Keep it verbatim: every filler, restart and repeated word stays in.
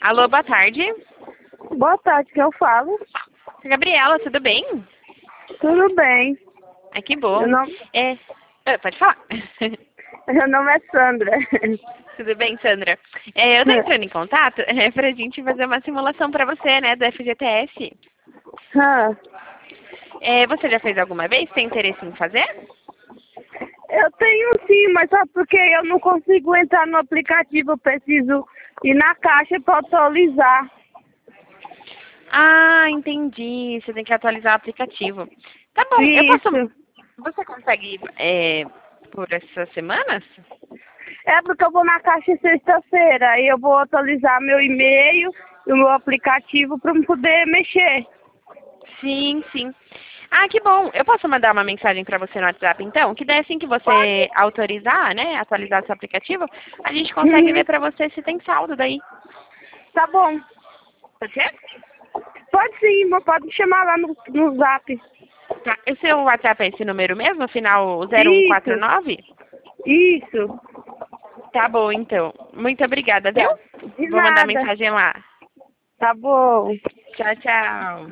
Alô, boa tarde. Boa tarde, que eu falo. Gabriela, tudo bem? Tudo bem. Ai, que bom. Meu nome, É... ah, pode falar. meu nome é Sandra. Tudo bem, Sandra? É, eu tô entrando em contato é, pra gente fazer uma simulação pra você, né, do F G T S. Ah, É, você já fez alguma vez? Tem interesse em fazer? eu tenho sim, mas só porque eu não consigo entrar no aplicativo, eu preciso ir na caixa para atualizar. Ah, entendi. Você tem que atualizar o aplicativo. Tá bom, eu posso... Isso. Você consegue ir é, por essas semanas? É porque eu vou na caixa sexta-feira, aí eu vou atualizar meu e-mail e o meu aplicativo para eu poder mexer. Sim, sim. Ah, que bom. Eu posso mandar uma mensagem para você no WhatsApp, então? Que daí assim que você Pode? autorizar, né, atualizar seu aplicativo, a gente consegue Uhum. ver para você se tem saldo daí. Tá bom. Pode ser? Pode sim, mas pode me chamar lá no, no zap. Tá. O seu WhatsApp é esse número mesmo, final zero um quatro Isso, nove? isso. Tá bom, então. Muito obrigada, viu? Tá. De Vou mandar nada. mensagem lá. Tá bom. Tchau, tchau.